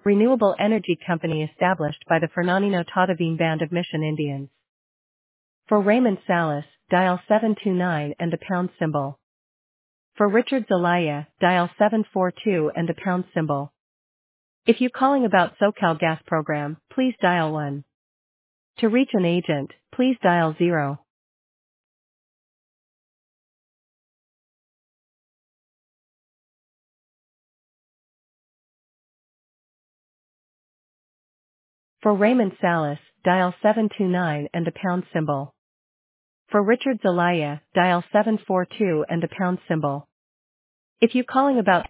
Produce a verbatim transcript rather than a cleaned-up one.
renewable energy company established by the Fernandino Tadavine Band of Mission Indians. For Raymond Salas, dial seven two nine and the pound symbol. For Richard Zelaya, dial seven four two and the pound symbol. If you calling about SoCal Gas program, please dial one. To reach an agent, please dial zero. For Raymond Salas, dial seven two nine and the pound symbol. For Richard Zelaya, dial seven four two and the pound symbol. If you calling about